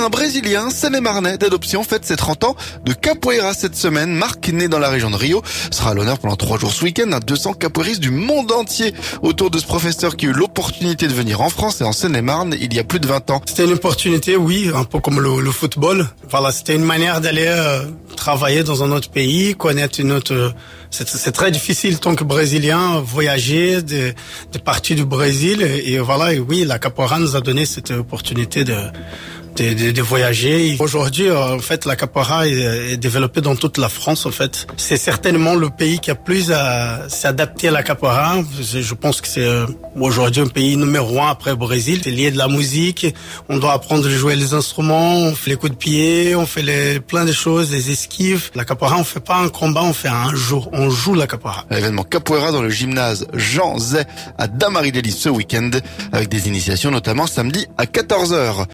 un Brésilien, Seine-et-Marnais, d'adoption, fête ses 30 ans de capoeira cette semaine. Marc, né dans la région de Rio, sera à l'honneur pendant 3 jours ce week-end. 200 capoeiristes du monde entier autour de ce professeur qui a eu l'opportunité de venir en France et en Seine-et-Marne il y a plus de 20 ans. C'était une opportunité, oui, un peu comme le football. Voilà, c'était une manière d'aller travailler dans un autre pays, connaître une autre... C'est très difficile, tant que Brésilien, voyager des parties du Brésil. Et voilà, et oui, la capoeira nous a donné cette opportunité de voyager. Aujourd'hui, en fait, la capoeira est développée dans toute la France, en fait. C'est certainement le pays qui a plus à s'adapter à la capoeira. Je pense que c'est aujourd'hui un pays numéro 1 après le Brésil. C'est lié de la musique. On doit apprendre à jouer les instruments. On fait les coups de pied. On fait plein de choses, les esquives. La capoeira, on fait pas un combat, on fait un jeu. On joue la capoeira. L'événement capoeira dans le gymnase Jean Zay à Damary-lès ce week-end avec des initiations notamment samedi à 14h.